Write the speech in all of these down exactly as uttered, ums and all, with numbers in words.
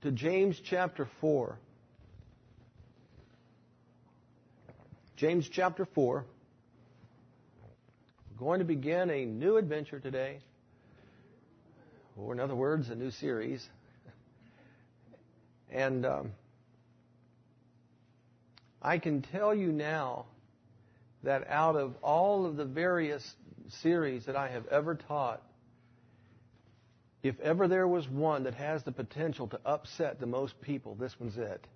to James chapter four. James chapter four. We're going to begin a new adventure today, or in other words, a new series. And um, I can tell you now that out of all of the various series that I have ever taught, if ever there was one that has the potential to upset the most people, this one's it.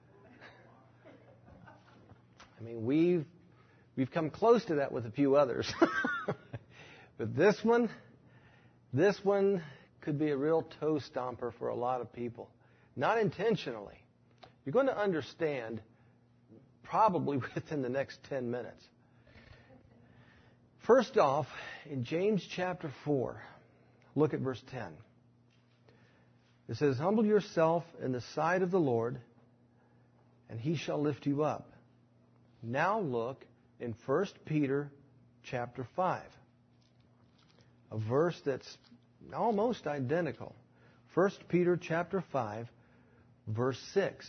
I mean, we've we've come close to that with a few others. But this one, this one could be a real toe stomper for a lot of people. Not intentionally. You're going to understand probably within the next ten minutes. First off, in James chapter four, look at verse ten. It says, "Humble yourself in the sight of the Lord, and He shall lift you up." Now look in First Peter chapter five, a verse that's almost identical. First Peter chapter five, verse six.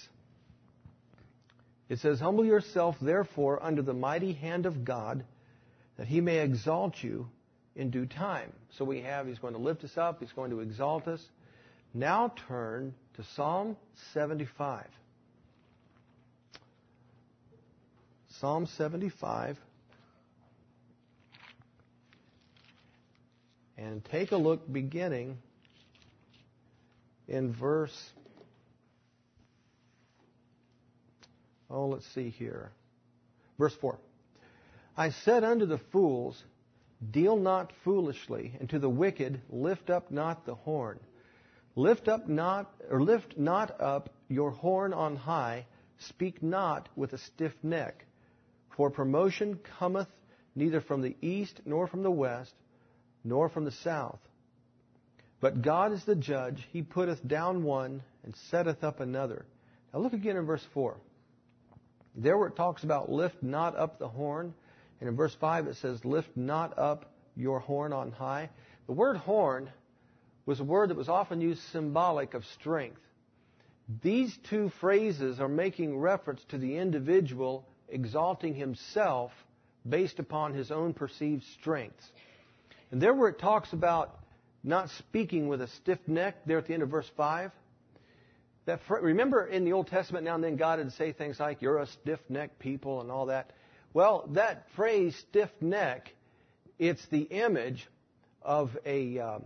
It says, "Humble yourself, therefore, under the mighty hand of God, that He may exalt you in due time." So we have, He's going to lift us up, He's going to exalt us. Now turn to Psalm seventy-five. Psalm seventy-five. And take a look beginning in verse, oh, let's see here. Verse four. "I said unto the fools, deal not foolishly, and to the wicked lift up not the horn. Lift up not, or lift not up your horn on high, speak not with a stiff neck. For promotion cometh neither from the east, nor from the west, nor from the south. But God is the judge, He putteth down one, and setteth up another." Now look again in verse four. There where it talks about lift not up the horn, and in verse five it says, "Lift not up your horn on high." The word horn was a word that was often used symbolic of strength. These two phrases are making reference to the individual exalting himself based upon his own perceived strengths. And there where it talks about not speaking with a stiff neck, there at the end of verse five, that remember in the Old Testament now and then God would say things like, "You're a stiff-necked people," and all that. Well, that phrase, stiff neck, it's the image of a um,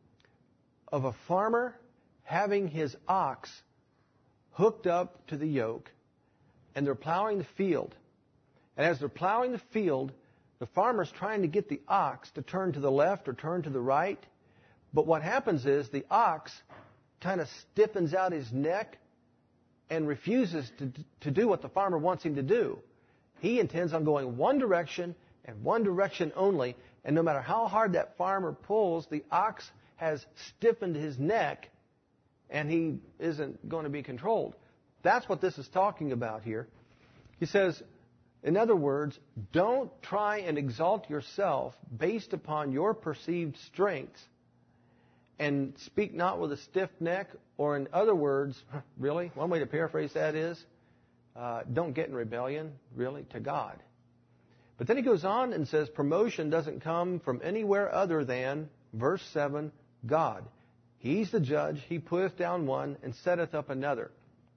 of a farmer having his ox hooked up to the yoke, and they're plowing the field. And as they're plowing the field, the farmer's trying to get the ox to turn to the left or turn to the right. But what happens is the ox kind of stiffens out his neck and refuses to, to do what the farmer wants him to do. He intends on going one direction and one direction only. And no matter how hard that farmer pulls, the ox has stiffened his neck and he isn't going to be controlled. That's what this is talking about here. He says, in other words, don't try and exalt yourself based upon your perceived strengths, and speak not with a stiff neck, or in other words, really, one way to paraphrase that is, uh, don't get in rebellion, really, to God. But then he goes on and says promotion doesn't come from anywhere other than, verse seven, God. He's the judge. He putteth down one and setteth up another.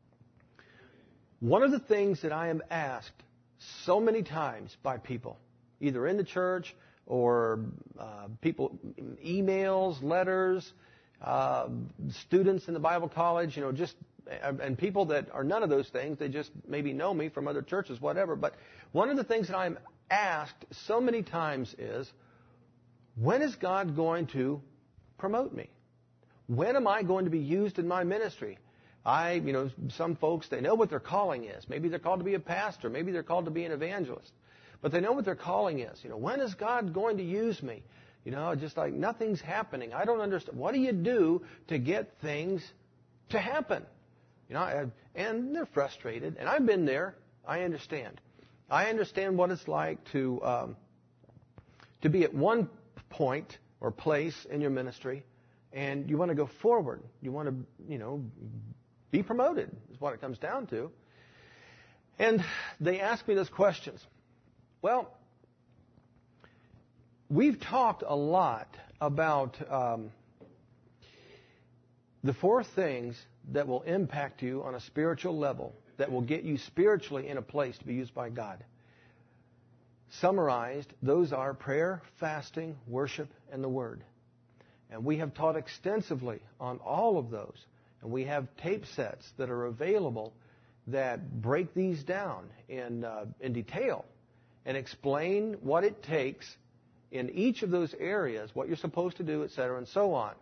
One of the things that I am asked so many times by people, either in the church or uh, people, emails, letters, uh, students in the Bible college, you know, just, and people that are none of those things, they just maybe know me from other churches, whatever. But one of the things that I'm asked so many times is, when is God going to promote me? When am I going to be used in my ministry? I, you know, some folks, they know what their calling is. Maybe they're called to be a pastor. Maybe they're called to be an evangelist. But they know what their calling is. You know, when is God going to use me? You know, just like nothing's happening. I don't understand. What do you do to get things to happen? You know, and they're frustrated. And I've been there. I understand. I understand what it's like to um, to be at one point or place in your ministry, and you want to go forward. You want to, you know, be promoted, is what it comes down to. And they ask me those questions. Well, we've talked a lot about um, the four things that will impact you on a spiritual level, that will get you spiritually in a place to be used by God. Summarized, those are prayer, fasting, worship, and the Word. And we have taught extensively on all of those. And we have tape sets that are available that break these down in, uh, in detail and explain what it takes in each of those areas, what you're supposed to do, et cetera, and so on.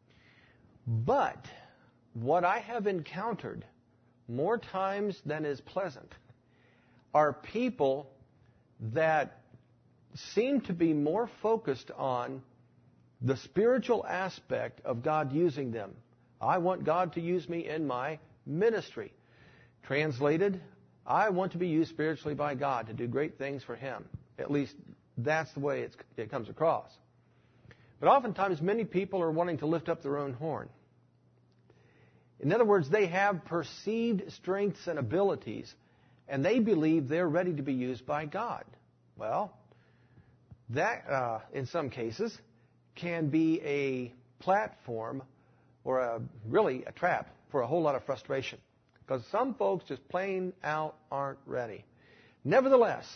But what I have encountered more times than is pleasant are people that seem to be more focused on the spiritual aspect of God using them. I want God to use me in my ministry. Translated, I want to be used spiritually by God to do great things for Him. At least that's the way it's, it comes across. But oftentimes many people are wanting to lift up their own horn. In other words, they have perceived strengths and abilities, and they believe they're ready to be used by God. Well, that, uh, in some cases, can be a platform or a, really a trap for a whole lot of frustration. Because some folks just plain out aren't ready. Nevertheless,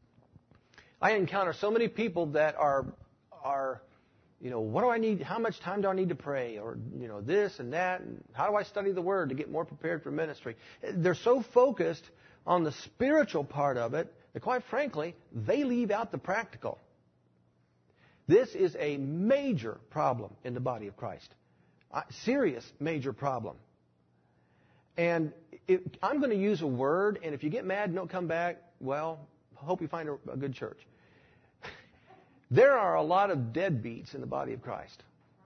I encounter so many people that are, are, you know, what do I need, how much time do I need to pray? Or, you know, this and that, and how do I study the Word to get more prepared for ministry? They're so focused on the spiritual part of it that, quite frankly, they leave out the practical. This is a major problem in the body of Christ. A serious major problem. And it, I'm going to use a word, and if you get mad and don't come back, well, hope you find a, a good church. There are a lot of deadbeats in the body of Christ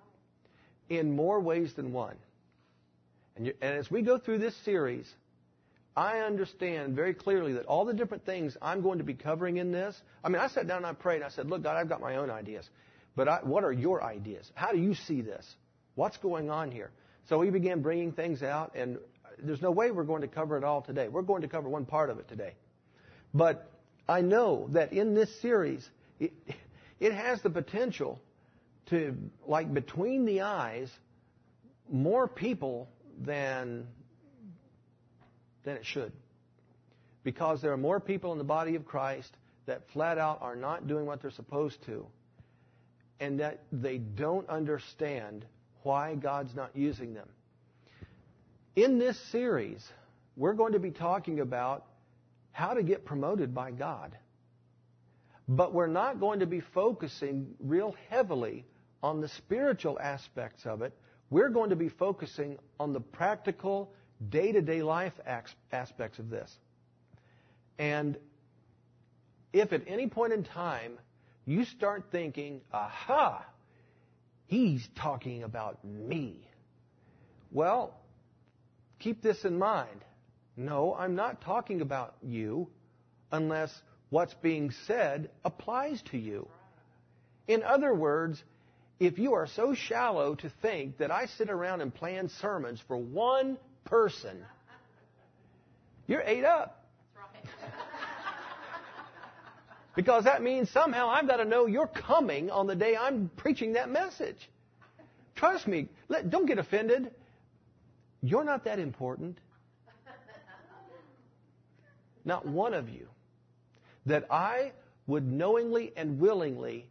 in more ways than one. And, you, and as we go through this series, I understand very clearly that all the different things I'm going to be covering in this, I mean, I sat down and I prayed, and I said, look, God, I've got my own ideas. But I, what are your ideas? How do you see this? What's going on here? So we began bringing things out, and there's no way we're going to cover it all today. We're going to cover one part of it today. But I know that in this series, it, it has the potential to, like between the eyes, more people than, than it should. Because there are more people in the body of Christ that flat out are not doing what they're supposed to, and that they don't understand why God's not using them. In this series, we're going to be talking about how to get promoted by God. But we're not going to be focusing real heavily on the spiritual aspects of it. We're going to be focusing on the practical, day-to-day life aspects of this. And if at any point in time you start thinking, aha, he's talking about me. Well, keep this in mind. No, I'm not talking about you unless what's being said applies to you. In other words, if you are so shallow to think that I sit around and plan sermons for one person, you're ate up. That's right. Because that means somehow I've got to know you're coming on the day I'm preaching that message. Trust me. Let, don't get offended. You're not that important. Not one of you. That I would knowingly and willingly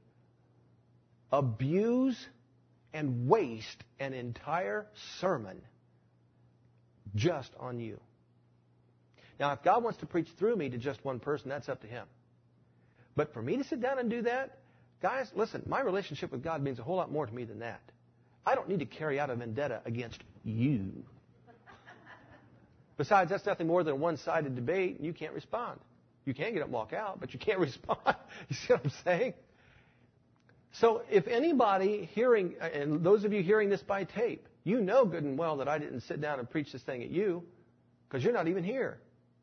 abuse and waste an entire sermon just on you. Now, if God wants to preach through me to just one person, that's up to Him. But for me to sit down and do that, guys, listen, my relationship with God means a whole lot more to me than that. I don't need to carry out a vendetta against you. Besides, that's nothing more than a one-sided debate, and you can't respond. You can get up and walk out, but you can't respond. You see what I'm saying? So if anybody hearing, and those of you hearing this by tape, you know good and well that I didn't sit down and preach this thing at you, because you're not even here.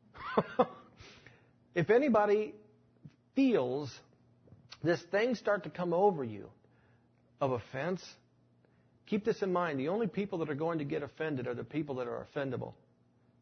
If anybody feels this thing start to come over you of offense, keep this in mind. The only people that are going to get offended are the people that are offendable.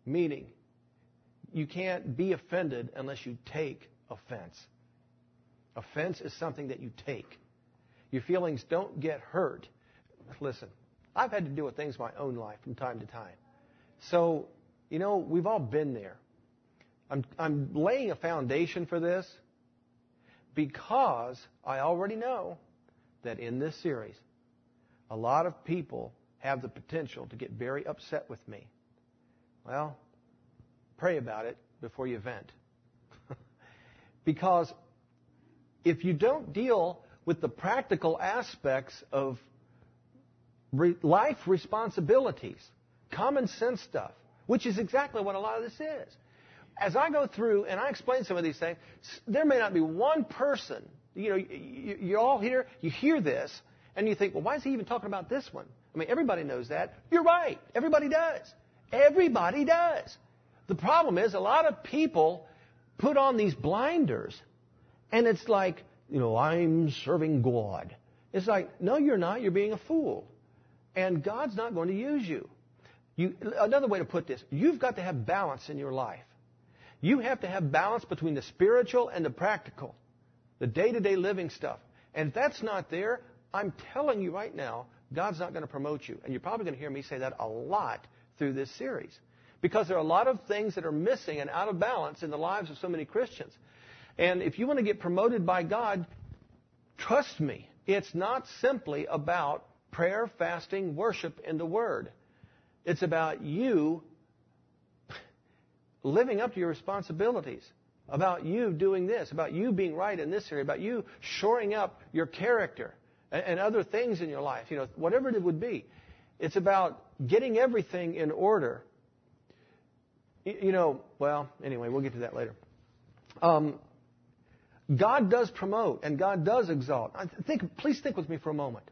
Meaning, you can't be offended unless you take offense. Offense is something that you take. Your feelings don't get hurt. Listen, I've had to deal with things in my own life from time to time. So, you know, we've all been there. I'm, I'm laying a foundation for this because I already know that in this series, a lot of people have the potential to get very upset with me. Well, pray about it before you vent. Because if you don't deal with the practical aspects of re- life responsibilities, common sense stuff, which is exactly what a lot of this is. As I go through and I explain some of these things, there may not be one person, you know, you, you all hear, you hear this, and you think, well, why is he even talking about this one? I mean, everybody knows that. You're right. Everybody does. Everybody does. The problem is a lot of people put on these blinders, and it's like, you know, I'm serving God. It's like, no, you're not. You're being a fool. And God's not going to use you. You. Another way to put this, you've got to have balance in your life. You have to have balance between the spiritual and the practical, the day-to-day living stuff. And if that's not there, I'm telling you right now, God's not going to promote you. And you're probably going to hear me say that a lot through this series. Because there are a lot of things that are missing and out of balance in the lives of so many Christians. And if you want to get promoted by God, trust me, it's not simply about prayer, fasting, worship, and the Word. It's about you living up to your responsibilities, about you doing this, about you being right in this area, about you shoring up your character and, and other things in your life, you know, whatever it would be. It's about getting everything in order. You, you know, well, anyway, we'll get to that later. Um, God does promote and God does exalt. I think, please think with me for a moment.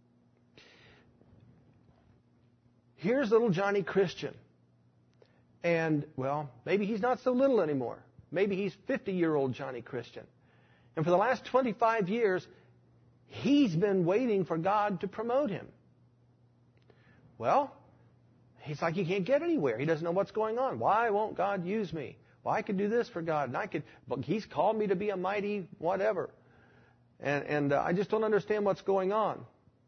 Here's little Johnny Christian. And, well, maybe he's not so little anymore. Maybe he's fifty-year-old Johnny Christian. And for the last twenty-five years, he's been waiting for God to promote him. Well, he's like he can't get anywhere. He doesn't know what's going on. Why won't God use me? Well, I could do this for God, and I could, but He's called me to be a mighty whatever. And, and uh, I just don't understand what's going on.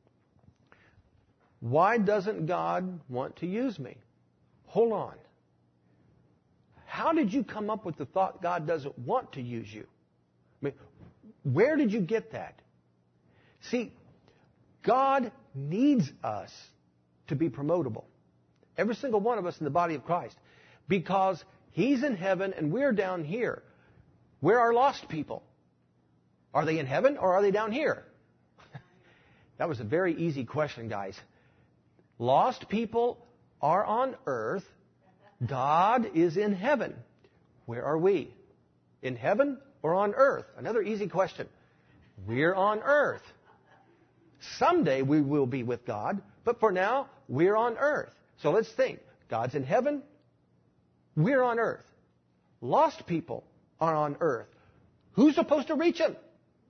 Why doesn't God want to use me? Hold on. How did you come up with the thought God doesn't want to use you? I mean, where did you get that? See, God needs us to be promotable. Every single one of us in the body of Christ. Because He's in heaven and we're down here. Where are lost people? Are they in heaven or are they down here? That was a very easy question, guys. Lost people are on earth. God is in heaven. Where are we? In heaven or on earth? Another easy question. We're on earth. Someday we will be with God, but for now, we're on earth. So let's think. God's in heaven. We're on earth. Lost people are on earth. Who's supposed to reach them?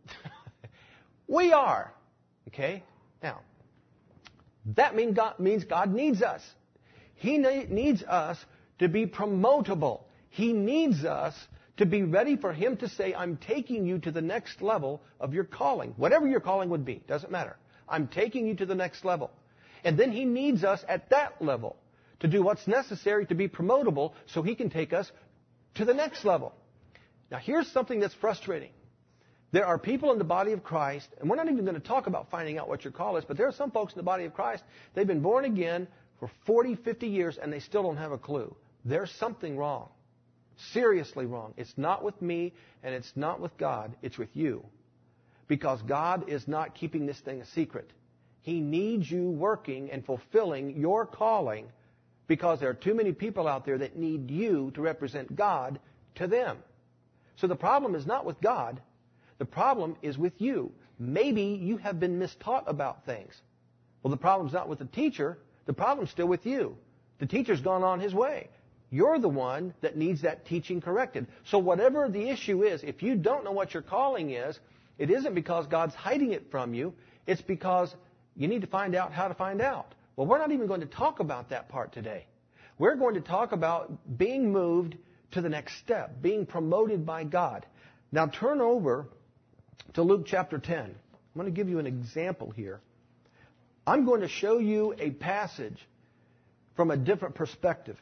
We are. Okay? Now, that mean God, means God needs us. He needs us to be promotable. He needs us to be ready for Him to say, I'm taking you to the next level of your calling. Whatever your calling would be, doesn't matter. I'm taking you to the next level. And then He needs us at that level to do what's necessary to be promotable so He can take us to the next level. Now, here's something that's frustrating. There are people in the body of Christ, and we're not even going to talk about finding out what your call is, but there are some folks in the body of Christ, they've been born again for forty, fifty years, and they still don't have a clue. There's something wrong. Seriously wrong. It's not with me, and it's not with God. It's with you. Because God is not keeping this thing a secret. He needs you working and fulfilling your calling because there are too many people out there that need you to represent God to them. So the problem is not with God. The problem is with you. Maybe you have been mistaught about things. Well, the problem's not with the teacher. The problem's still with you. The teacher's gone on his way. You're the one that needs that teaching corrected. So whatever the issue is, if you don't know what your calling is, it isn't because God's hiding it from you. It's because you need to find out how to find out. Well, we're not even going to talk about that part today. We're we're going to talk about being moved to the next step, being promoted by God. Now turn over to Luke chapter ten. I'm going to give you an example here. I'm going to show you a passage from a different perspective.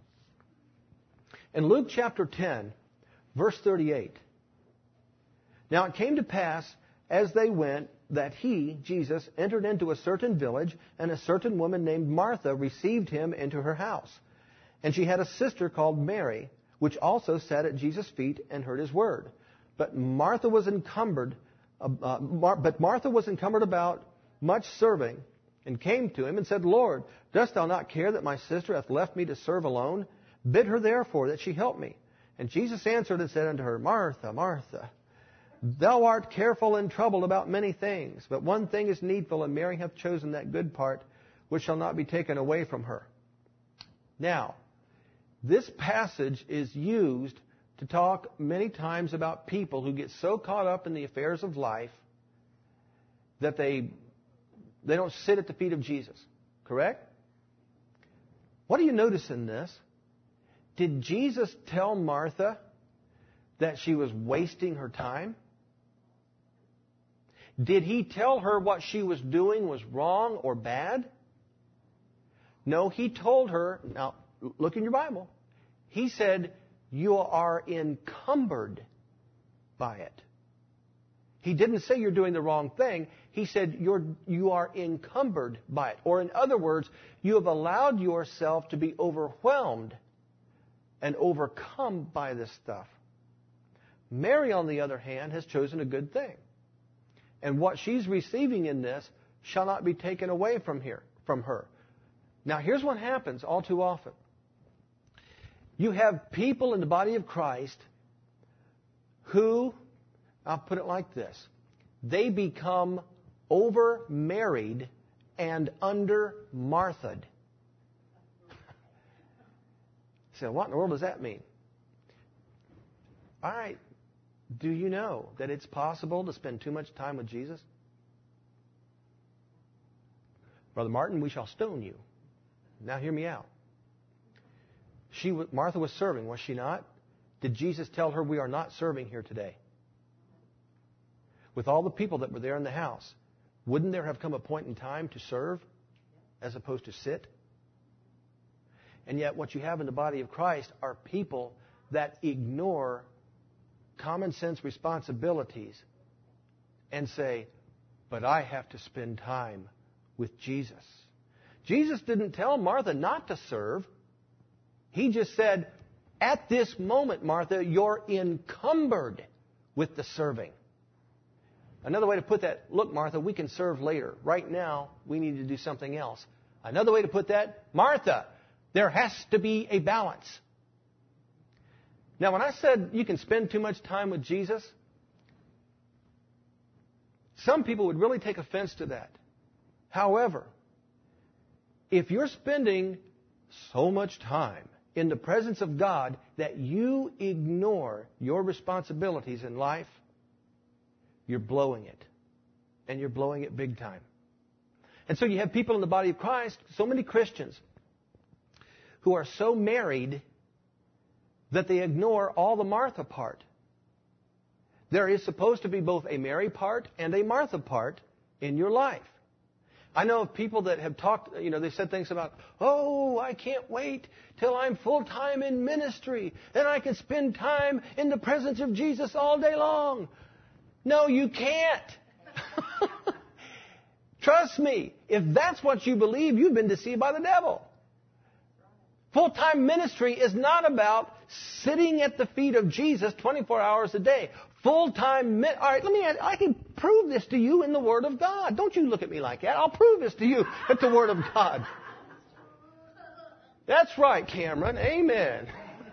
In Luke chapter ten, verse thirty-eight. Now it came to pass, as they went, that he, Jesus, entered into a certain village, and a certain woman named Martha received him into her house. And she had a sister called Mary, which also sat at Jesus' feet and heard his word. But Martha was encumbered, uh, uh, Mar- but Martha was encumbered about much serving, and came to him and said, Lord, dost thou not care that my sister hath left me to serve alone? Bid her therefore that she help me. And Jesus answered and said unto her, Martha, Martha, thou art careful and troubled about many things, but one thing is needful, and Mary hath chosen that good part, which shall not be taken away from her. Now, this passage is used to talk many times about people who get so caught up in the affairs of life that they, they don't sit at the feet of Jesus. Correct? What do you notice in this? Did Jesus tell Martha that she was wasting her time? Did he tell her what she was doing was wrong or bad? No, he told her, now look in your Bible. He said, you are encumbered by it. He didn't say you're doing the wrong thing. He said you're, you are encumbered by it. Or in other words, you have allowed yourself to be overwhelmed and overcome by this stuff. Mary, on the other hand, has chosen a good thing. And what she's receiving in this shall not be taken away from here, from her. Now, here's what happens all too often. You have people in the body of Christ who, I'll put it like this, they become over-married and under-Martha'd. So what in the world does that mean? All right. Do you know that it's possible to spend too much time with Jesus? Brother Martin, we shall stone you. Now hear me out. She, Martha was serving, was she not? Did Jesus tell her we are not serving here today? With all the people that were there in the house, wouldn't there have come a point in time to serve as opposed to sit? And yet what you have in the body of Christ are people that ignore common sense responsibilities and say, but I have to spend time with Jesus. Jesus didn't tell Martha not to serve. He just said, at this moment, Martha, you're encumbered with the serving. Another way to put that, look, Martha, we can serve later. Right now, we need to do something else. Another way to put that, Martha, there has to be a balance. Now, when I said you can spend too much time with Jesus, some people would really take offense to that. However, if you're spending so much time in the presence of God that you ignore your responsibilities in life, you're blowing it. And you're blowing it big time. And so you have people in the body of Christ, so many Christians, who are so married that they ignore all the Martha part. There is supposed to be both a Mary part and a Martha part in your life. I know of people that have talked, you know, they said things about, oh, I can't wait till I'm full-time in ministry and I can spend time in the presence of Jesus all day long. No, you can't. Trust me, if that's what you believe, you've been deceived by the devil. Full-time ministry is not about sitting at the feet of Jesus twenty-four hours a day. Full-time, all right, let me, I can prove this to you in the Word of God. Don't you look at me like that. I'll prove this to you at the Word of God. That's right, Cameron. Amen.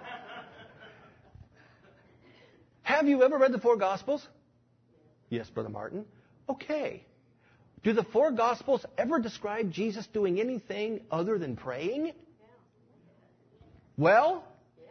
Have you ever read the four Gospels? Yes, Brother Martin. Okay. Do the four Gospels ever describe Jesus doing anything other than praying? Well,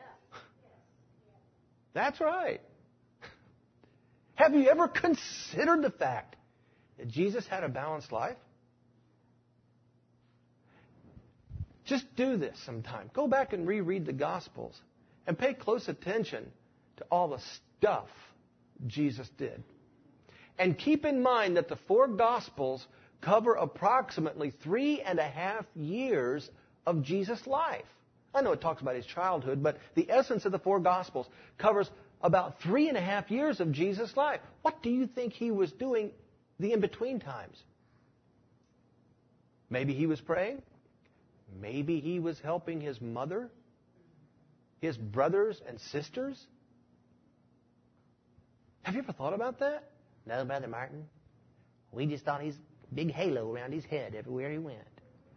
that's right. Have you ever considered the fact that Jesus had a balanced life? Just do this sometime. Go back and reread the Gospels and pay close attention to all the stuff Jesus did. And keep in mind that the four Gospels cover approximately three and a half years of Jesus' life. I know it talks about his childhood, but the essence of the four Gospels covers about three and a half years of Jesus' life. What do you think he was doing the in-between times? Maybe he was praying. Maybe he was helping his mother, his brothers and sisters. Have you ever thought about that? No, Brother Martin. We just thought he's a big halo around his head everywhere he went.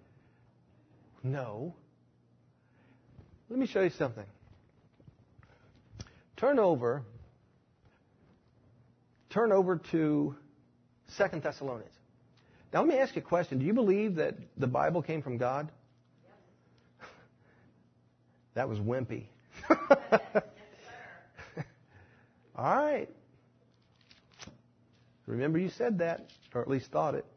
No. Let me show you something. Turn over. Turn over to Second Thessalonians. Now let me ask you a question. Do you believe that the Bible came from God? Yes. That was wimpy. All right. Remember you said that, or at least thought it.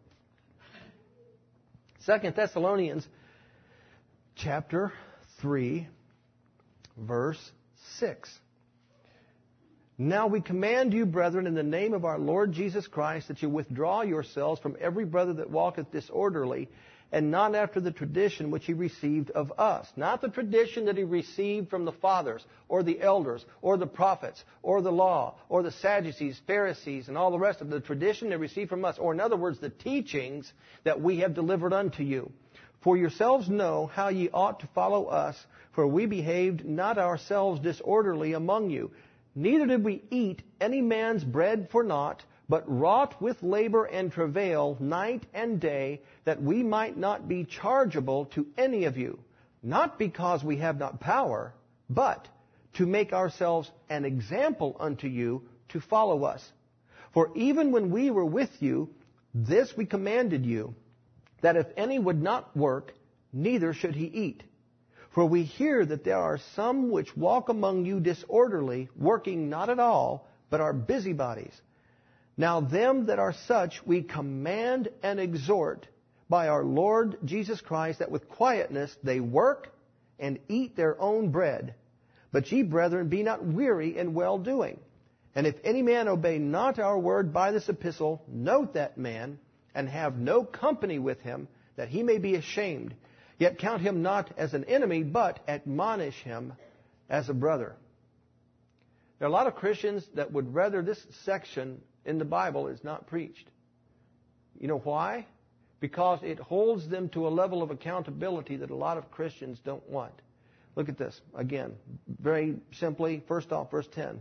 Second Thessalonians chapter three, verse six. Now we command you, brethren, in the name of our Lord Jesus Christ, that you withdraw yourselves from every brother that walketh disorderly, and not after the tradition which he received of us. Not the tradition that he received from the fathers, or the elders, or the prophets, or the law, or the Sadducees, Pharisees, and all the rest of the tradition they received from us. Or in other words, the teachings that we have delivered unto you. For yourselves know how ye ought to follow us, for we behaved not ourselves disorderly among you. Neither did we eat any man's bread for naught, but wrought with labor and travail night and day, that we might not be chargeable to any of you, not because we have not power, but to make ourselves an example unto you to follow us. For even when we were with you, this we commanded you, that if any would not work, neither should he eat. For we hear that there are some which walk among you disorderly, working not at all, but are busybodies. Now them that are such we command and exhort by our Lord Jesus Christ, that with quietness they work and eat their own bread. But ye, brethren, be not weary in well-doing. And if any man obey not our word by this epistle, note that man, and have no company with him, that he may be ashamed. Yet count him not as an enemy, but admonish him as a brother. There are a lot of Christians that would rather this section in the Bible is not preached. You know why? Because it holds them to a level of accountability that a lot of Christians don't want. Look at this. Again, very simply, first off, verse ten.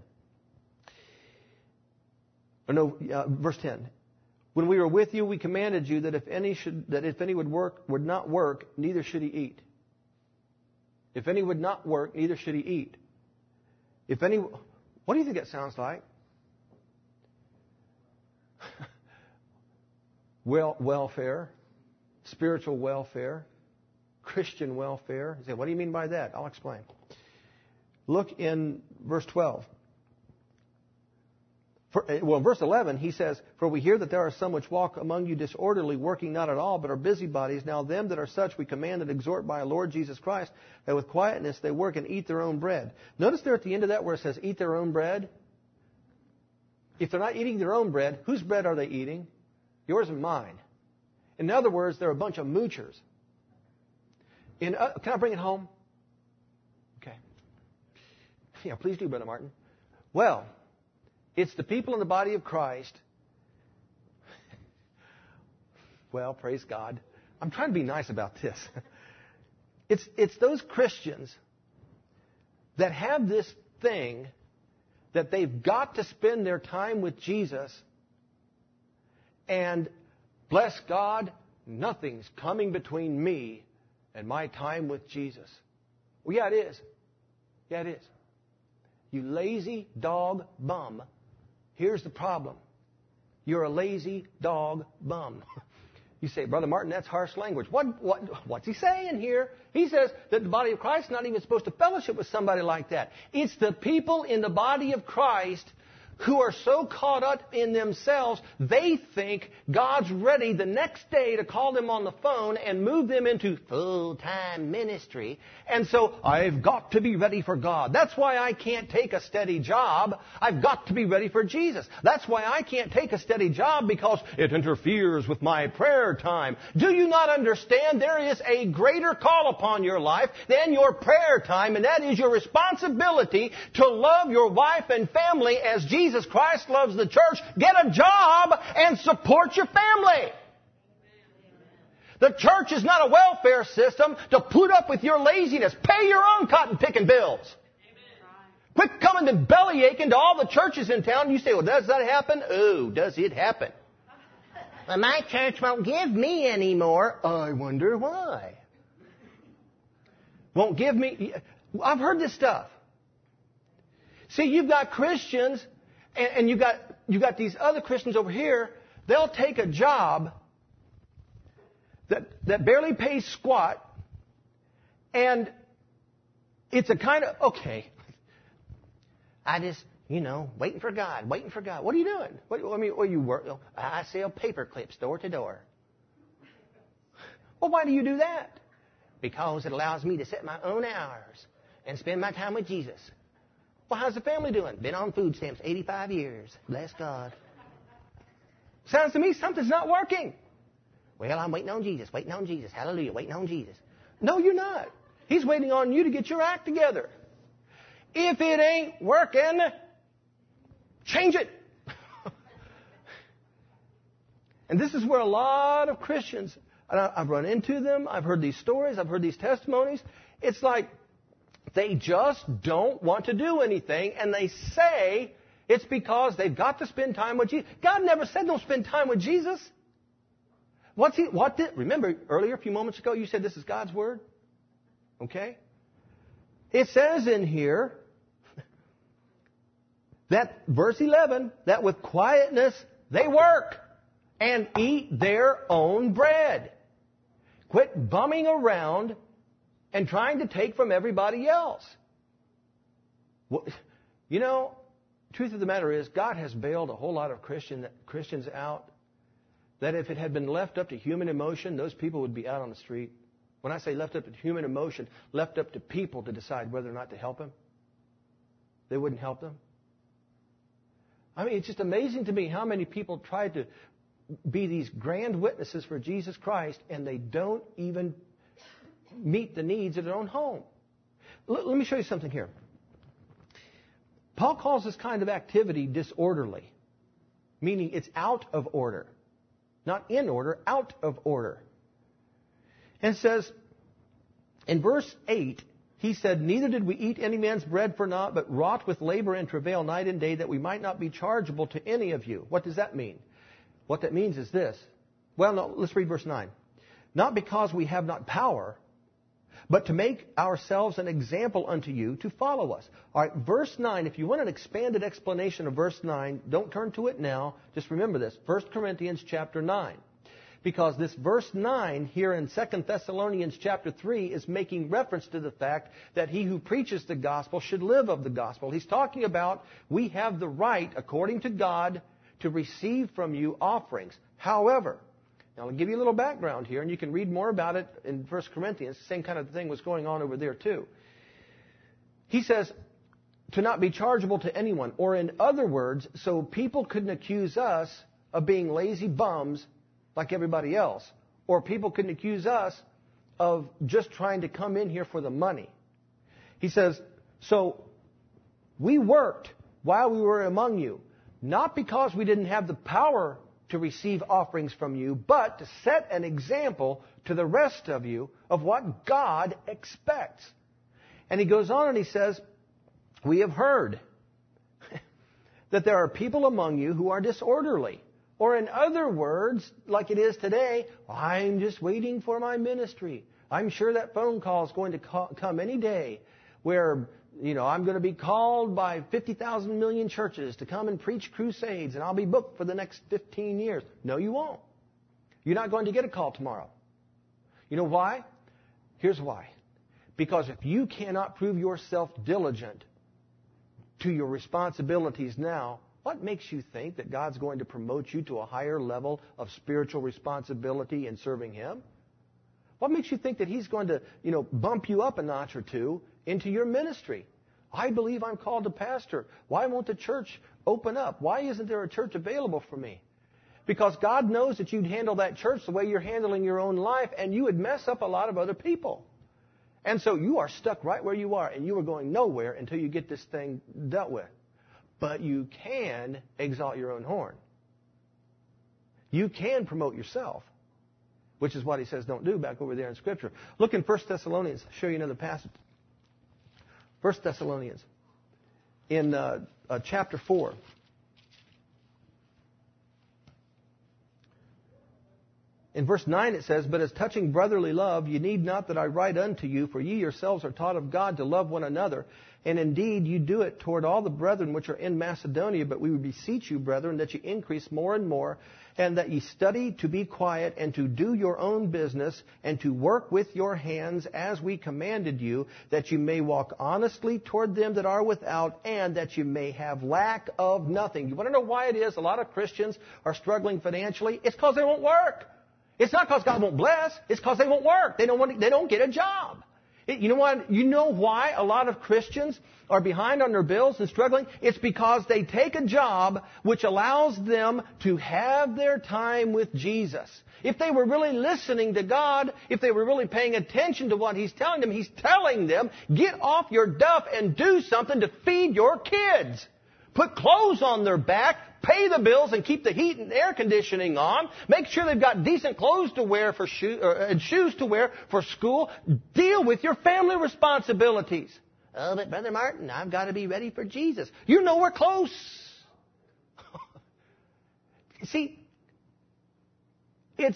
Or no, uh, verse ten. When we were with you, we commanded you that if any should, that if any would work, would not work, neither should he eat. If any would not work, neither should he eat. If any, what do you think that sounds like? well, welfare, spiritual welfare, Christian welfare. You say, what do you mean by that? I'll explain. Look in verse twelve. For, well, verse eleven, he says, For we hear that there are some which walk among you disorderly, working not at all, but are busybodies. Now them that are such we command and exhort by our Lord Jesus Christ, that with quietness they work and eat their own bread. Notice there at the end of that where it says, eat their own bread. If they're not eating their own bread, whose bread are they eating? Yours and mine. In other words, they're a bunch of moochers. In, uh, can I bring it home? Okay. Yeah, please do, Brother Martin. Well, it's the people in the body of Christ. Well, praise God. I'm trying to be nice about this. It's, it's those Christians that have this thing that they've got to spend their time with Jesus, and bless God, nothing's coming between me and my time with Jesus. Well, yeah, it is. Yeah, it is. You lazy dog bum. Here's the problem. You're a lazy dog bum. You say, Brother Martin, that's harsh language. What, what, what's he saying here? He says that the body of Christ is not even supposed to fellowship with somebody like that. It's the people in the body of Christ who are so caught up in themselves, they think God's ready the next day to call them on the phone and move them into full-time ministry. And so, I've got to be ready for God. That's why I can't take a steady job. I've got to be ready for Jesus. That's why I can't take a steady job, because it interferes with my prayer time. Do you not understand there is a greater call upon your life than your prayer time, and that is your responsibility to love your wife and family as Jesus Jesus Christ loves the church. Get a job and support your family. The church is not a welfare system to put up with your laziness. Pay your own cotton picking bills. Quit coming to belly aching to all the churches in town. You say, well, does that happen? Oh, does it happen? Well, my church won't give me any more. I wonder why. Won't give me. I've heard this stuff. See, you've got Christians, and, and you've got, you've got these other Christians over here. They'll take a job that, that barely pays squat, and it's a kind of, okay, I just, you know, waiting for God, waiting for God. What are you doing? What, I mean, what you work? I sell paper clips door to door. Well, why do you do that? Because it allows me to set my own hours and spend my time with Jesus. Well, how's the family doing? Been on food stamps eighty-five years. Bless God. Sounds to me something's not working. Well, I'm waiting on Jesus, waiting on Jesus. Hallelujah, waiting on Jesus. No, you're not. He's waiting on you to get your act together. If it ain't working, change it. And this is where a lot of Christians, and I've run into them, I've heard these stories, I've heard these testimonies. It's like they just don't want to do anything, and they say it's because they've got to spend time with Jesus. God never said don't spend time with Jesus. What's he, what did, remember earlier, a few moments ago, you said this is God's Word? Okay? It says in here that, verse eleven, that with quietness they work and eat their own bread. Quit bumming around and trying to take from everybody else. Well, you know, truth of the matter is, God has bailed a whole lot of Christian, Christians out that if it had been left up to human emotion, those people would be out on the street. When I say left up to human emotion, left up to people to decide whether or not to help them, they wouldn't help them. I mean, it's just amazing to me how many people try to be these grand witnesses for Jesus Christ, and they don't even meet the needs of their own home. L- let me show you something here. Paul calls this kind of activity disorderly, meaning it's out of order. Not in order, out of order. And says, in verse eight, he said, neither did we eat any man's bread for naught, but wrought with labor and travail night and day, that we might not be chargeable to any of you. What does that mean? What that means is this. Well, no, let's read verse nine. Not because we have not power, but to make ourselves an example unto you to follow us. All right, verse nine, if you want an expanded explanation of verse nine, don't turn to it now. Just remember this, First Corinthians chapter nine. Because this verse nine here in Second Thessalonians chapter three is making reference to the fact that he who preaches the gospel should live of the gospel. He's talking about we have the right, according to God, to receive from you offerings. However, now I'll give you a little background here, and you can read more about it in First Corinthians. The same kind of thing was going on over there too. He says, to not be chargeable to anyone. Or in other words, so people couldn't accuse us of being lazy bums like everybody else. Or people couldn't accuse us of just trying to come in here for the money. He says, so we worked while we were among you, not because we didn't have the power to receive offerings from you, but to set an example to the rest of you of what God expects. And he goes on and he says, we have heard that there are people among you who are disorderly. Or in other words, like it is today, I'm just waiting for my ministry. I'm sure that phone call is going to call, come any day where, you know, I'm going to be called by fifty thousand million churches to come and preach crusades, and I'll be booked for the next fifteen years. No, you won't. You're not going to get a call tomorrow. You know why? Here's why. Because if you cannot prove yourself diligent to your responsibilities now, What makes you think that God's going to promote you to a higher level of spiritual responsibility in serving Him? What makes you think that He's going to, you know, bump you up a notch or two into your ministry? I believe I'm called to pastor. Why won't the church open up? Why isn't there a church available for me? Because God knows that you'd handle that church the way you're handling your own life, and you would mess up a lot of other people. And so you are stuck right where you are, and you are going nowhere until you get this thing dealt with. But you can exalt your own horn. You can promote yourself, which is what he says don't do back over there in Scripture. Look in First Thessalonians. I'll show you another passage. First Thessalonians in uh, uh, chapter four. In verse nine it says, "But as touching brotherly love, ye need not that I write unto you, for ye yourselves are taught of God to love one another. And indeed you do it toward all the brethren which are in Macedonia. But we would beseech you, brethren, that ye increase more and more, and that ye study to be quiet, and to do your own business, and to work with your hands as we commanded you, that you may walk honestly toward them that are without, and that you may have lack of nothing." You want to know why it is a lot of Christians are struggling financially? It's because they won't work. It's not because God won't bless. It's because they won't work. They don't want to, they don't get a job. It, you know what? You know why a lot of Christians are behind on their bills and struggling? It's because they take a job which allows them to have their time with Jesus. If they were really listening to God, if they were really paying attention to what He's telling them, He's telling them, get off your duff and do something to feed your kids. Put clothes on their back, pay the bills, and keep the heat and air conditioning on. Make sure they've got decent clothes to wear for shoe, or, and shoes to wear for school. Deal with your family responsibilities. Oh, but Brother Martin, I've got to be ready for Jesus. You're nowhere close. See, it's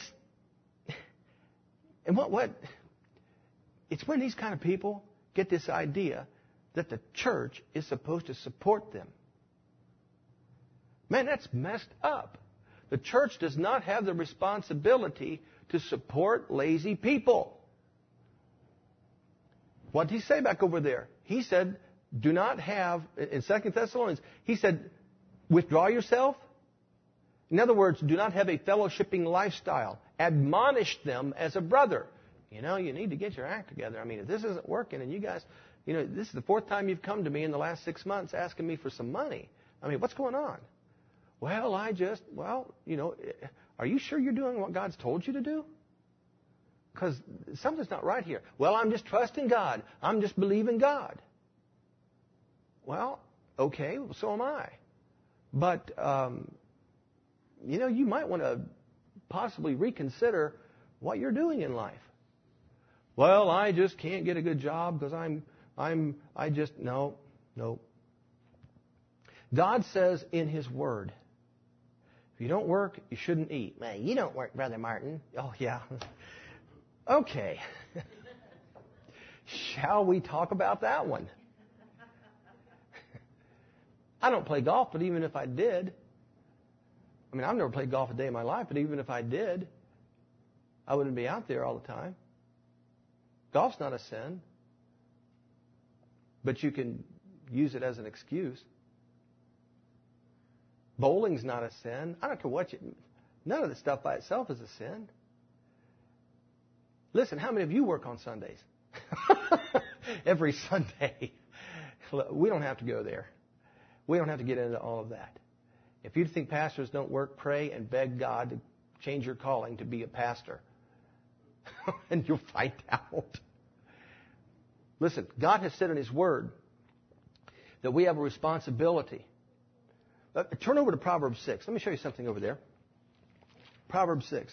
and what what it's when these kind of people get this idea that the church is supposed to support them. Man, that's messed up. The church does not have the responsibility to support lazy people. What did he say back over there? He said, do not have, in Second Thessalonians, he said, withdraw yourself. In other words, do not have a fellowshipping lifestyle. Admonish them as a brother. You know, you need to get your act together. I mean, if this isn't working and you guys, you know, this is the fourth time you've come to me in the last six months asking me for some money. I mean, what's going on? Well, I just, well, you know, are you sure you're doing what God's told you to do? Because something's not right here. Well, I'm just trusting God. I'm just believing God. Well, okay, so am I. But, um, you know, you might want to possibly reconsider what you're doing in life. Well, I just can't get a good job because I'm, I'm, I just, no, no. God says in His Word, if you don't work, you shouldn't eat. Man, you don't work, Brother Martin. Oh, yeah. Okay. Shall we talk about that one? I don't play golf, but even if I did, I mean, I've never played golf a day in my life, but even if I did, I wouldn't be out there all the time. Golf's not a sin, but you can use it as an excuse. Bowling's not a sin. I don't care what you... None of the stuff by itself is a sin. Listen, how many of you work on Sundays? Every Sunday. We don't have to go there. We don't have to get into all of that. If you think pastors don't work, pray and beg God to change your calling to be a pastor. And you'll find out. Listen, God has said in His Word that we have a responsibility. Uh, turn over to Proverbs six. Let me show you something over there. Proverbs six.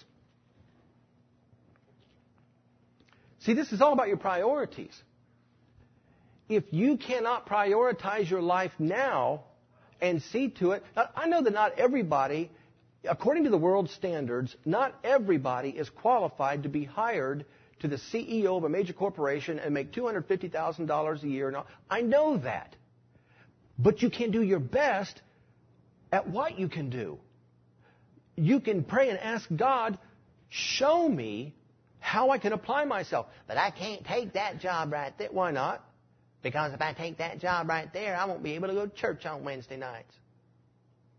See, this is all about your priorities. If you cannot prioritize your life now and see to it... Now, I know that not everybody, according to the world's standards, not everybody is qualified to be hired to the C E O of a major corporation and make two hundred fifty thousand dollars a year. Now, I know that. But you can do your best at what you can do. You can pray and ask God, show me how I can apply myself. But I can't take that job right there. Why not? Because if I take that job right there, I won't be able to go to church on Wednesday nights.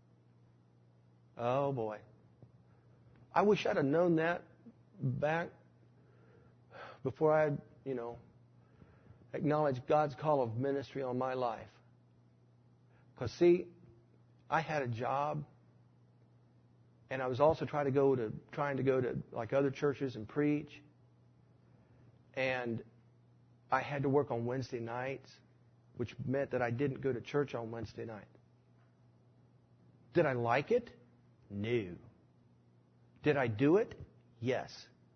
Oh, boy. I wish I'd have known that back before I had, you know, acknowledged God's call of ministry on my life. Because, see, I had a job, and I was also trying to go to trying to go to like other churches and preach. And I had to work on Wednesday nights, which meant that I didn't go to church on Wednesday night. Did I like it? No. Did I do it? Yes.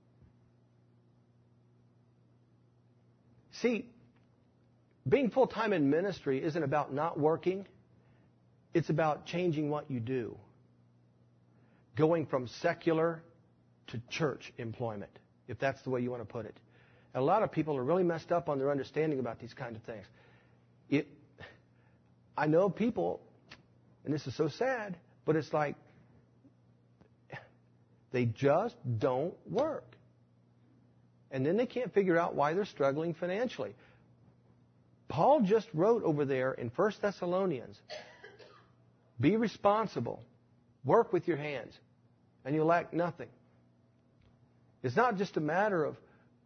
See, being full-time in ministry isn't about not working. It's about changing what you do. Going from secular to church employment, if that's the way you want to put it. And a lot of people are really messed up on their understanding about these kind of things. It, I know people, and this is so sad, but it's like they just don't work. And then they can't figure out why they're struggling financially. Paul just wrote over there in First Thessalonians, be responsible, work with your hands, and you'll lack nothing. It's not just a matter of,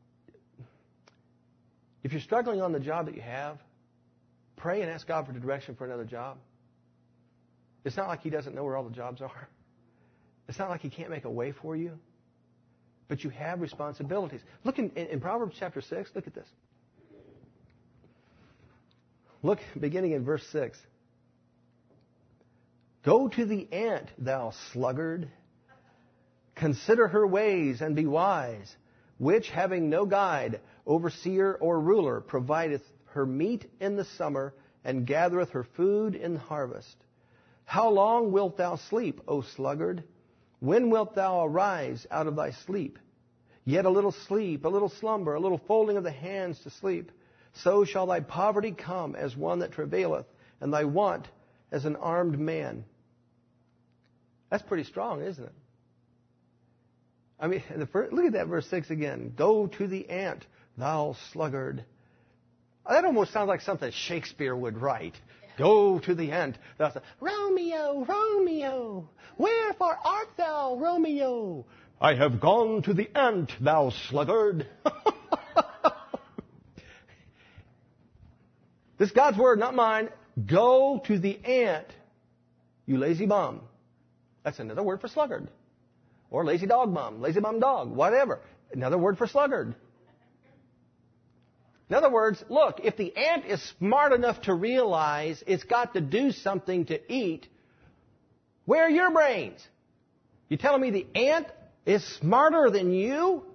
if you're struggling on the job that you have, pray and ask God for direction for another job. It's not like He doesn't know where all the jobs are. It's not like He can't make a way for you. But you have responsibilities. Look in, in, in Proverbs chapter six, look at this. Look, beginning in verse six. Go to the ant, thou sluggard. Consider her ways and be wise, which, having no guide, overseer, or ruler, provideth her meat in the summer, and gathereth her food in harvest. How long wilt thou sleep, O sluggard? When wilt thou arise out of thy sleep? Yet a little sleep, a little slumber, a little folding of the hands to sleep. So shall thy poverty come as one that travaileth, and thy want as an armed man. That's pretty strong, isn't it? I mean, the first, look at that verse six again. Go to the ant, thou sluggard. That almost sounds like something Shakespeare would write. Go to the ant, thou sluggard. Romeo, Romeo, wherefore art thou, Romeo? I have gone to the ant, thou sluggard. This is God's word, not mine. Go to the ant, you lazy bum. That's another word for sluggard. Or lazy dog bum, lazy bum dog, whatever. Another word for sluggard. In other words, look, if the ant is smart enough to realize it's got to do something to eat, where are your brains? You telling me the ant is smarter than you?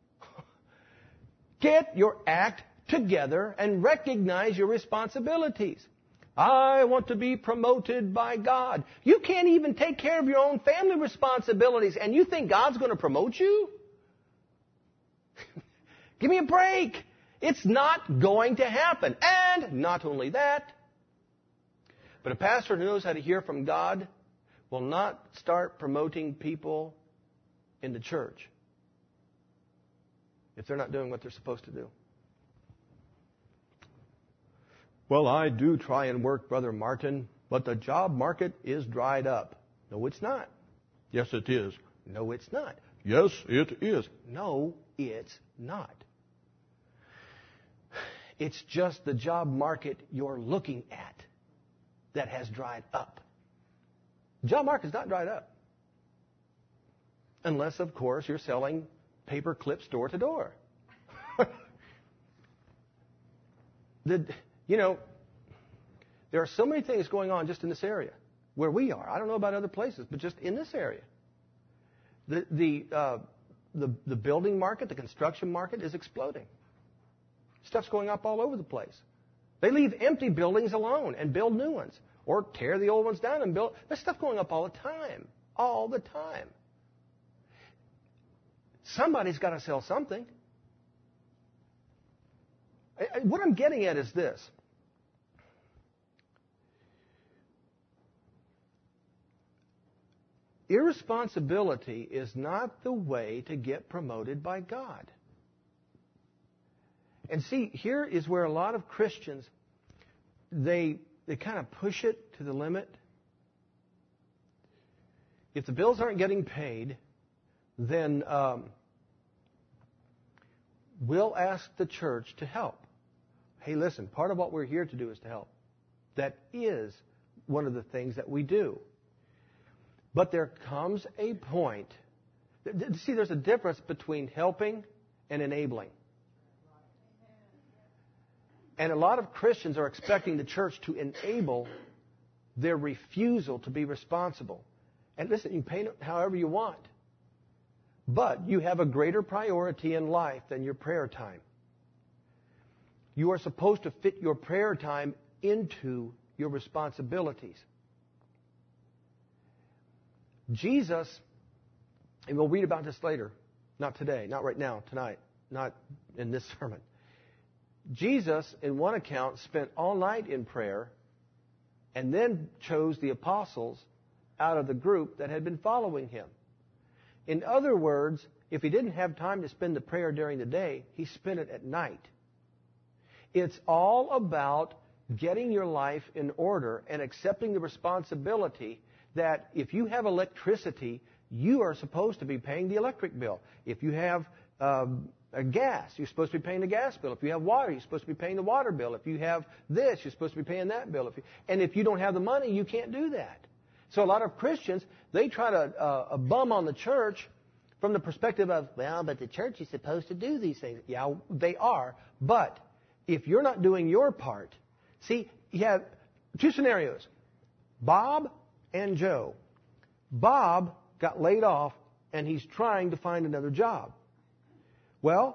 Get your act together and recognize your responsibilities. I want to be promoted by God. You can't even take care of your own family responsibilities, and you think God's going to promote you? Give me a break. It's not going to happen. And not only that, but a pastor who knows how to hear from God will not start promoting people in the church if they're not doing what they're supposed to do. Well, I do try and work, Brother Martin, but the job market is dried up. No, it's not. Yes, it is. No, it's not. Yes, it is. No, it's not. It's just the job market you're looking at that has dried up. The job market's not dried up. Unless, of course, you're selling paper clips door to door. The... You know, there are so many things going on just in this area where we are. I don't know about other places, but just in this area. The the uh, the, the building market, the construction market is exploding. Stuff's going up all over the place. They leave empty buildings alone and build new ones, or tear the old ones down and build. There's stuff going up all the time, all the time. Somebody's got to sell something. I, I, what I'm getting at is this. Irresponsibility is not the way to get promoted by God. And see, here is where a lot of Christians, they they kind of push it to the limit. if the bills aren't getting paid, then um, we'll ask the church to help. Hey, listen, part of what we're here to do is to help. That is one of the things that we do. But there comes a point. See, there's a difference between helping and enabling. And a lot of Christians are expecting the church to enable their refusal to be responsible. And listen, you can paint it however you want. But you have a greater priority in life than your prayer time. You are supposed to fit your prayer time into your responsibilities. Jesus, and we'll read about this later, not today, not right now, tonight, not in this sermon. Jesus, in one account, spent all night in prayer and then chose the apostles out of the group that had been following him. In other words, if he didn't have time to spend the prayer during the day, he spent it at night. It's all about getting your life in order and accepting the responsibility that if you have electricity, you are supposed to be paying the electric bill. If you have um, a gas, you're supposed to be paying the gas bill. If you have water, you're supposed to be paying the water bill. If you have this, you're supposed to be paying that bill. If you, and if you don't have the money, you can't do that. So a lot of Christians, they try to uh, bum on the church from the perspective of, well, but the church is supposed to do these things. Yeah, they are. But if you're not doing your part, see, you have two scenarios, Bob and Joe. Bob got laid off, and he's trying to find another job. Well,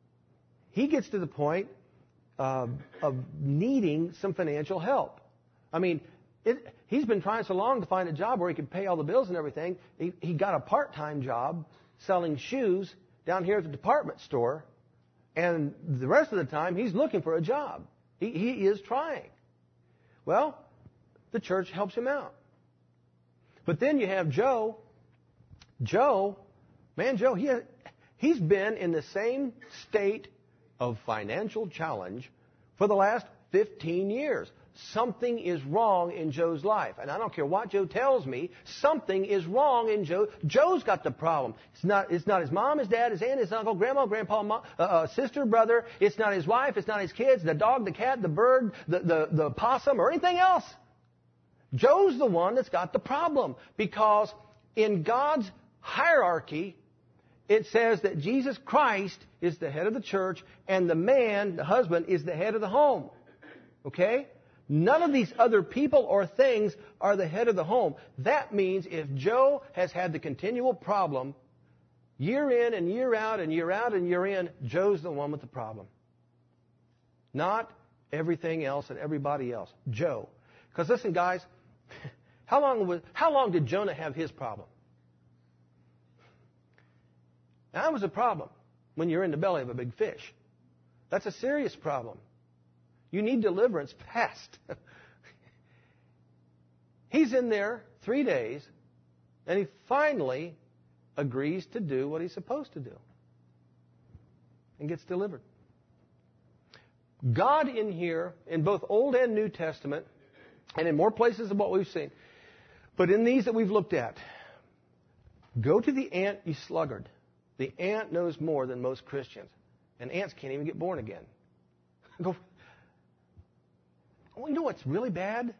he gets to the point uh, of needing some financial help. I mean, it, he's been trying so long to find a job where he could pay all the bills and everything. He, he got a part-time job selling shoes down here at the department store, and the rest of the time he's looking for a job. He, he is trying. Well, the church helps him out. But then you have Joe. Joe, man, Joe, he has, he's been in the same state of financial challenge for the last fifteen years. Something is wrong in Joe's life. And I don't care what Joe tells me, something is wrong in Joe. Joe's got the problem. It's not, it's not his mom, his dad, his aunt, his uncle, grandma, grandpa, mom, uh, uh, sister, brother. It's not his wife. It's not his kids, the dog, the cat, the bird, the, the, the possum, or anything else. Joe's the one that's got the problem. Because in God's hierarchy, it says that Jesus Christ is the head of the church, and the man, the husband, is the head of the home. Okay? None of these other people or things are the head of the home. That means if Joe has had the continual problem, year in and year out and year out and year in, Joe's the one with the problem. Not everything else and everybody else. Joe. Because listen, guys, how long was, how long did Jonah have his problem? That was a problem when you're in the belly of a big fish. That's a serious problem. You need deliverance fast. He's in there three days, and he finally agrees to do what he's supposed to do and gets delivered. God in here, in both Old and New Testament, and in more places than what we've seen, but in these that we've looked at, go to the ant, you sluggard. The ant knows more than most Christians. And ants can't even get born again. Go. Well, you know what's really bad?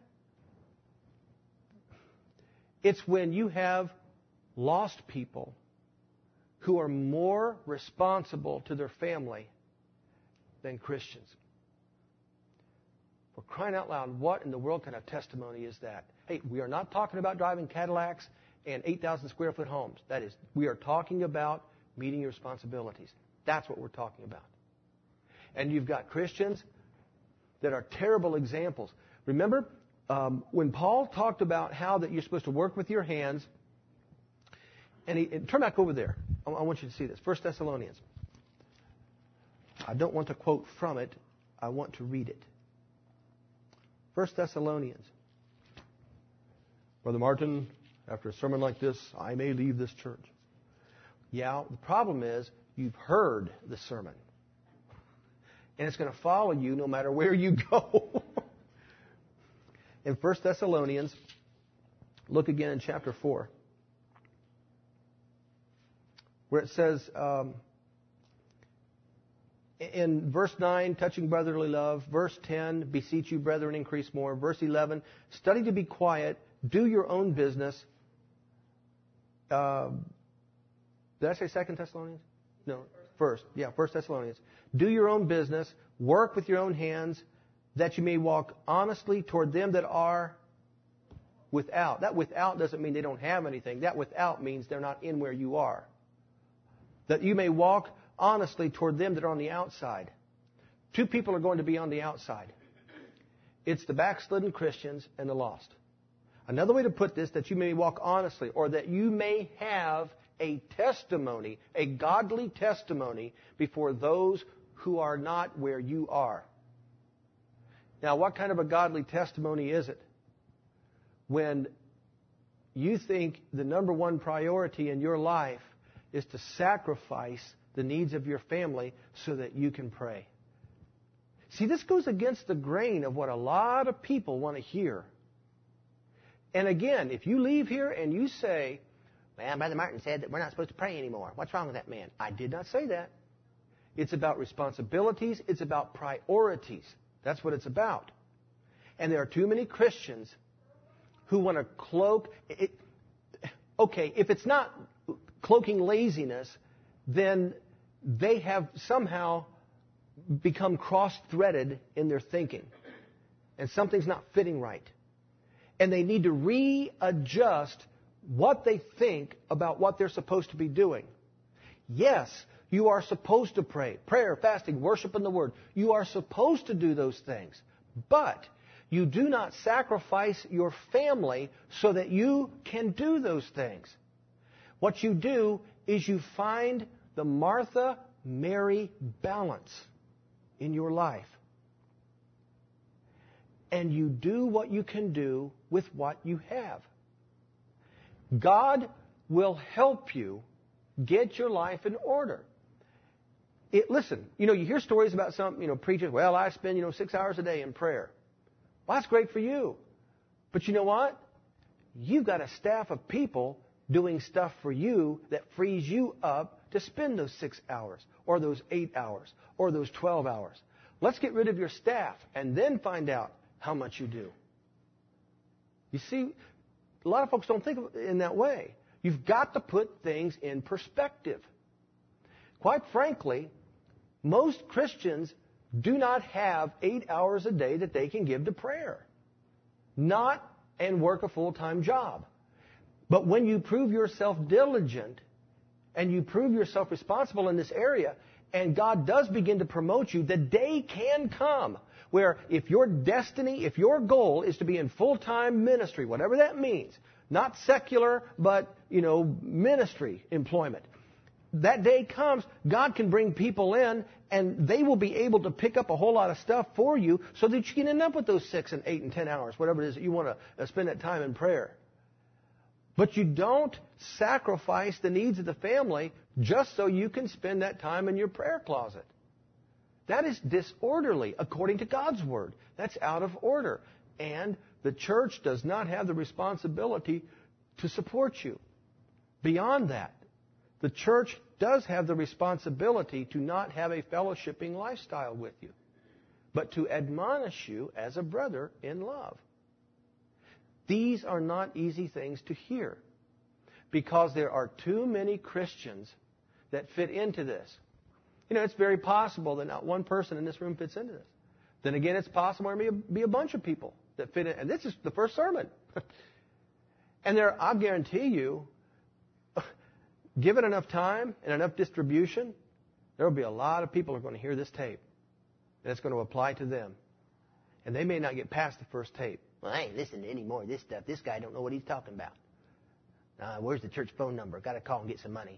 It's when you have lost people who are more responsible to their family than Christians. For crying out loud, what in the world kind of testimony is that? Hey, we are not talking about driving Cadillacs and eight thousand square foot homes. That is, we are talking about meeting your responsibilities. That's what we're talking about. And you've got Christians that are terrible examples. Remember um, when Paul talked about how that you're supposed to work with your hands, and, he, and turn back over there. I, I want you to see this. First Thessalonians. I don't want to quote from it. I want to read it. First Thessalonians. Brother Martin, after a sermon like this, I may leave this church. Yeah, the problem is you've heard the sermon. And it's going to follow you no matter where you go. In First Thessalonians, look again in chapter four. where it says um, in verse nine, touching brotherly love. Verse ten, beseech you, brethren, increase more. Verse eleven, study to be quiet. Do your own business. Uh, did I say Second Thessalonians? No, First. Yeah, First Thessalonians. Do your own business. Work with your own hands, that you may walk honestly toward them that are without. That without doesn't mean they don't have anything. That without means they're not in where you are. That you may walk honestly toward them that are on the outside. Two people are going to be on the outside. It's the backslidden Christians and the lost. Another way to put this, that you may walk honestly, or that you may have a testimony, a godly testimony before those who are not where you are. Now, what kind of a godly testimony is it? When you think the number one priority in your life is to sacrifice the needs of your family so that you can pray. See, this goes against the grain of what a lot of people want to hear. And again, if you leave here and you say, well, Brother Martin said that we're not supposed to pray anymore. What's wrong with that man? I did not say that. It's about responsibilities. It's about priorities. That's what it's about. And there are too many Christians who want to cloak. It, okay, if it's not cloaking laziness, then they have somehow become cross-threaded in their thinking. And something's not fitting right. And they need to readjust what they think about what they're supposed to be doing. Yes, you are supposed to pray. Prayer, fasting, worship in the Word. You are supposed to do those things. But you do not sacrifice your family so that you can do those things. What you do is you find the Martha-Mary balance in your life. And you do what you can do with what you have. God will help you get your life in order. It, listen, you know, you hear stories about some, you know, preachers, well, I spend, you know, six hours a day in prayer. Well, that's great for you. But you know what? You've got a staff of people doing stuff for you that frees you up to spend those six hours or those eight hours or those twelve hours. Let's get rid of your staff and then find out how much you do. You see, a lot of folks don't think of it in that way. You've got to put things in perspective. Quite frankly, most Christians do not have eight hours a day that they can give to prayer. Not and work a full-time job. But when you prove yourself diligent and you prove yourself responsible in this area, and God does begin to promote you, the day can come where if your destiny, if your goal is to be in full-time ministry, whatever that means, not secular, but, you know, ministry employment, that day comes, God can bring people in and they will be able to pick up a whole lot of stuff for you so that you can end up with those six and eight and ten hours, whatever it is that you want to spend that time in prayer. But you don't sacrifice the needs of the family just so you can spend that time in your prayer closet. That is disorderly according to God's Word. That's out of order. And the church does not have the responsibility to support you. Beyond that, the church does have the responsibility to not have a fellowshipping lifestyle with you, but to admonish you as a brother in love. These are not easy things to hear because there are too many Christians that fit into this. You know, it's very possible that not one person in this room fits into this. Then again, it's possible there may be a bunch of people that fit in. And this is the first sermon. And there, I'll guarantee you, given enough time and enough distribution, there will be a lot of people who are going to hear this tape. And it's going to apply to them. And they may not get past the first tape. Well, I ain't listening to any more of this stuff. This guy don't know what he's talking about. Uh, where's the church phone number? Got to call and get some money.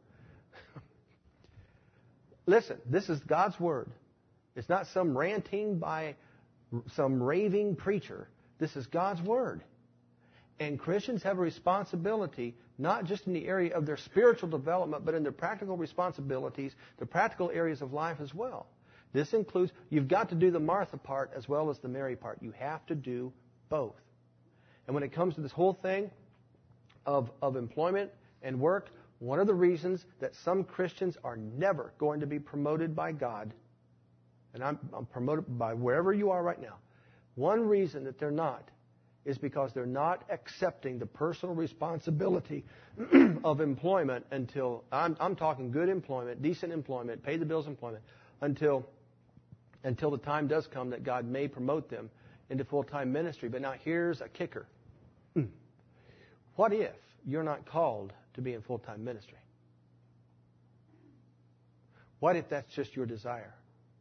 Listen, this is God's Word. It's not some ranting by some raving preacher. This is God's Word. And Christians have a responsibility, not just in the area of their spiritual development, but in their practical responsibilities, the practical areas of life as well. This includes, you've got to do the Martha part as well as the Mary part. You have to do both. And when it comes to this whole thing of, of employment and work, one of the reasons that some Christians are never going to be promoted by God, and I'm, I'm promoted by wherever you are right now, one reason that they're not is because they're not accepting the personal responsibility of employment until, I'm, I'm talking good employment, decent employment, pay the bills employment, until, until the time does come that God may promote them into full-time ministry. But now here's a kicker. What if you're not called to be in full-time ministry? What if that's just your desire?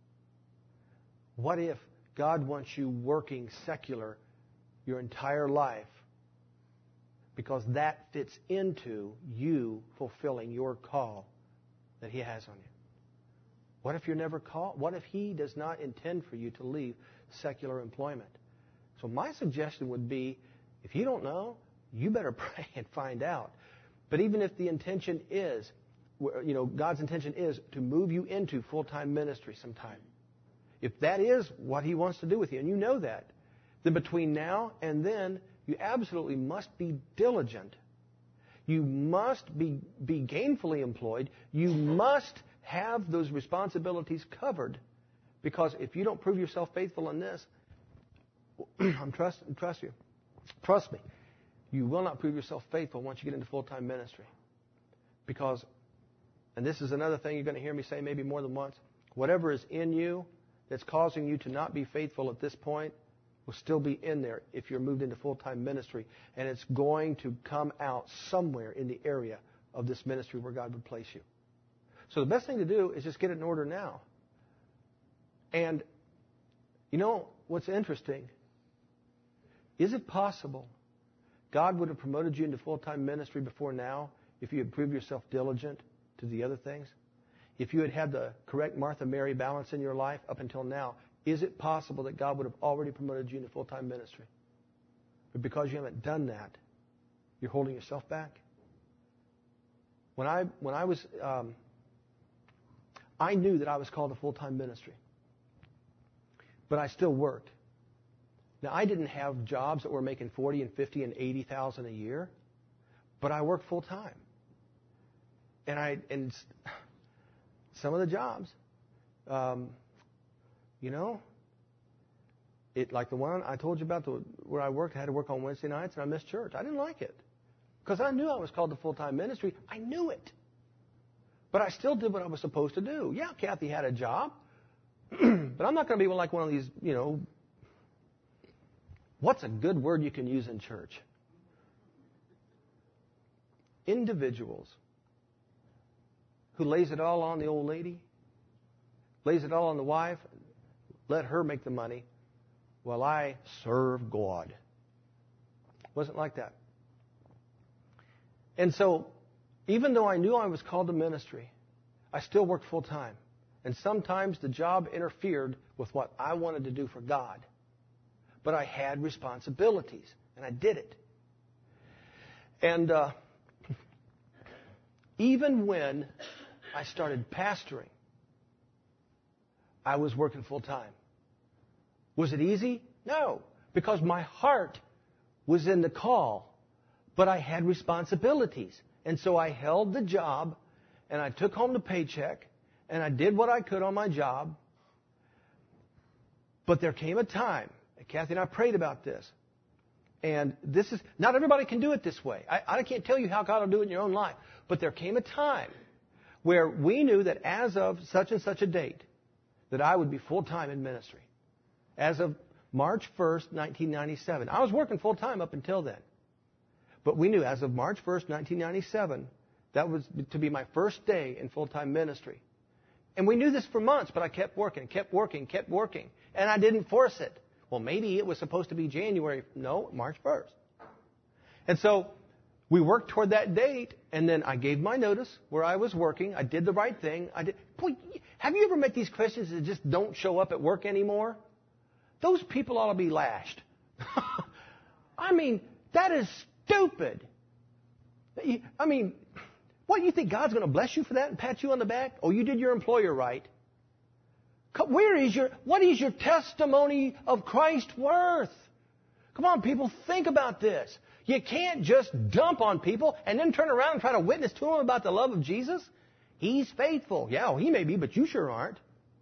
What if God wants you working secular your entire life because that fits into you fulfilling your call that He has on you? What if you're never called? What if He does not intend for you to leave secular employment? So my suggestion would be, if you don't know, you better pray and find out. But even if the intention is, you know, God's intention is to move you into full-time ministry sometime, if that is what He wants to do with you, and you know that, then between now and then, you absolutely must be diligent. You must be, be gainfully employed. You must have those responsibilities covered. Because if you don't prove yourself faithful in this, I'm trust, trust you. Trust me. You will not prove yourself faithful once you get into full-time ministry. Because, and this is another thing you're going to hear me say maybe more than once, whatever is in you that's causing you to not be faithful at this point will still be in there if you're moved into full-time ministry. And it's going to come out somewhere in the area of this ministry where God would place you. So the best thing to do is just get it in order now. And, you know, what's interesting, is it possible God would have promoted you into full-time ministry before now if you had proved yourself diligent to the other things? If you had had the correct Martha-Mary balance in your life up until now, is it possible that God would have already promoted you into full-time ministry? But because you haven't done that, you're holding yourself back. When I when I was, um, I knew that I was called to full-time ministry, but I still worked. Now, I didn't have jobs that were making forty and fifty and eighty thousand a year, but I worked full time. And I and some of the jobs, um, you know, it like the one I told you about, the, where I worked. I had to work on Wednesday nights, and I missed church. I didn't like it because I knew I was called to full time ministry. I knew it, but I still did what I was supposed to do. Yeah, Kathy had a job, but I'm not going to be like one of these, you know. What's a good word you can use in church? Individuals who lays it all on the old lady, lays it all on the wife, let her make the money while I serve God. It wasn't like that. And so, even though I knew I was called to ministry, I still worked full time. And sometimes the job interfered with what I wanted to do for God. But I had responsibilities, and I did it. And uh, even when I started pastoring, I was working full time. Was it easy? No, because my heart was in the call, but I had responsibilities. And so I held the job, and I took home the paycheck, and I did what I could on my job. But there came a time, Kathy and I prayed about this. And this is, not everybody can do it this way. I, I can't tell you how God will do it in your own life. But there came a time where we knew that as of such and such a date, that I would be full-time in ministry. As of March first, nineteen ninety-seven. I was working full-time up until then. But we knew as of March first, nineteen ninety-seven, that was to be my first day in full-time ministry. And we knew this for months, but I kept working, kept working, kept working. And I didn't force it. Well, maybe it was supposed to be January. No, March first. And so we worked toward that date, and then I gave my notice where I was working. I did the right thing. I did. Boy, have you ever met these Christians that just don't show up at work anymore? Those people ought to be lashed. I mean, that is stupid. I mean, what, you think God's going to bless you for that and pat you on the back? Oh, you did your employer right. Where is your, what is your testimony of Christ worth? Come on, people, think about this. You can't just dump on people and then turn around and try to witness to them about the love of Jesus. He's faithful. Yeah, well, he may be, but you sure aren't.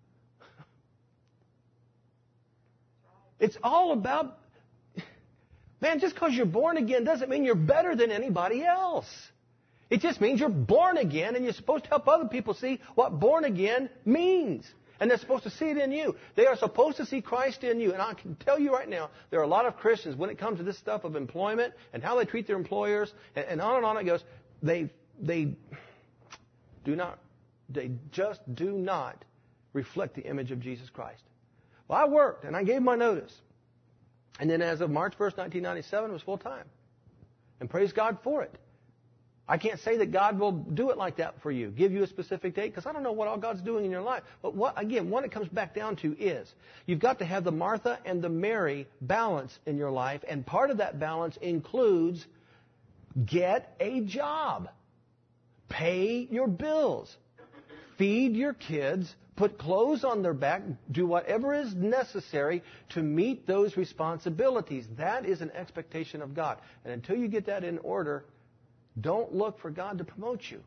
It's all about, man, just because you're born again doesn't mean you're better than anybody else. It just means you're born again, and you're supposed to help other people see what born again means. And they're supposed to see it in you. They are supposed to see Christ in you. And I can tell you right now, there are a lot of Christians, when it comes to this stuff of employment and how they treat their employers, and, and on and on it goes, they they do not, they just do not reflect the image of Jesus Christ. Well, I worked, and I gave my notice. And then as of March first, nineteen ninety-seven, it was full time. And praise God for it. I can't say that God will do it like that for you, give you a specific date, because I don't know what all God's doing in your life. But what, again, what it comes back down to is you've got to have the Martha and the Mary balance in your life, and part of that balance includes get a job, pay your bills, feed your kids, put clothes on their back, do whatever is necessary to meet those responsibilities. That is an expectation of God. And until you get that in order, don't look for God to promote you.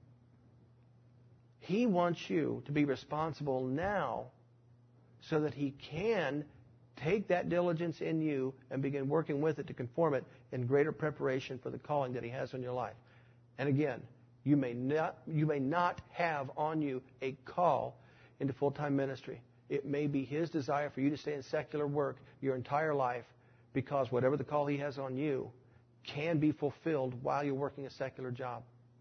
He wants you to be responsible now so that He can take that diligence in you and begin working with it to conform it in greater preparation for the calling that He has on your life. And again, you may not, you may not have on you a call into full-time ministry. It may be His desire for you to stay in secular work your entire life, because whatever the call He has on you can be fulfilled while you're working a secular job.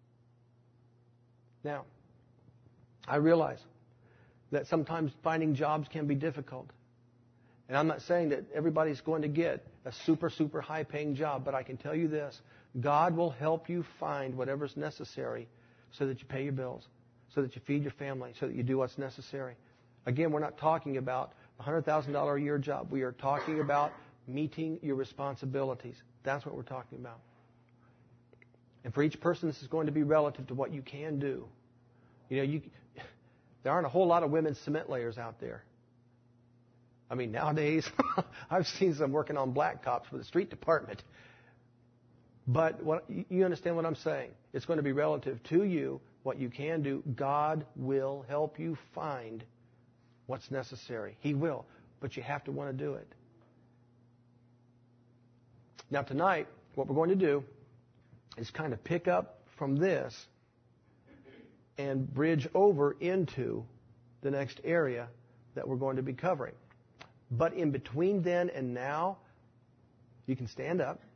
Now, I realize that sometimes finding jobs can be difficult. And I'm not saying that everybody's going to get a super, super high-paying job, but I can tell you this. God will help you find whatever's necessary so that you pay your bills, so that you feed your family, so that you do what's necessary. Again, we're not talking about a one hundred thousand dollars a year job. We are talking about meeting your responsibilities. That's what we're talking about. And for each person, this is going to be relative to what you can do. You know, you, there aren't a whole lot of women cement layers out there. I mean, nowadays, I've seen some working on blacktops for the street department. But what, you understand what I'm saying? It's going to be relative to you, what you can do. God will help you find what's necessary. He will. But you have to want to do it. Now, tonight, what we're going to do is kind of pick up from this and bridge over into the next area that we're going to be covering. But in between then and now, you can stand up.